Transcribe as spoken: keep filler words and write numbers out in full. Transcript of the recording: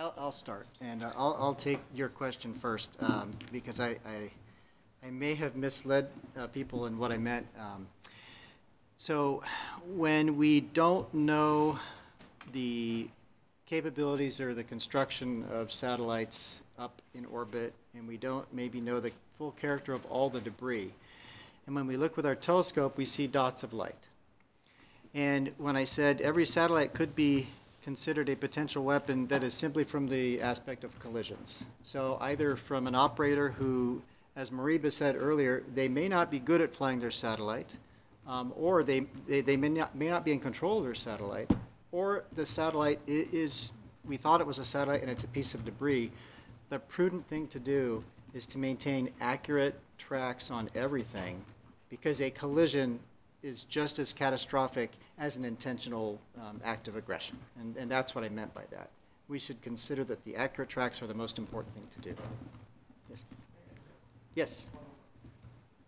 I'll, I'll start, and uh, I'll, I'll take your question first um, because I, I, I may have misled uh, people in what I meant. Um, so when we don't know the capabilities or the construction of satellites up in orbit, and we don't maybe know the full character of all the debris, and when we look with our telescope, we see dots of light. And when I said every satellite could be considered a potential weapon, that is simply from the aspect of collisions. So either from an operator who, as Mariba said earlier, they may not be good at flying their satellite, um, or they, they, they may, not, may not be in control of their satellite, or the satellite is, we thought it was a satellite and it's a piece of debris. The prudent thing to do is to maintain accurate tracks on everything, because a collision is just as catastrophic as an intentional um, act of aggression. And, and that's what I meant by that. We should consider that the accurate tracks are the most important thing to do. Yes? Yes?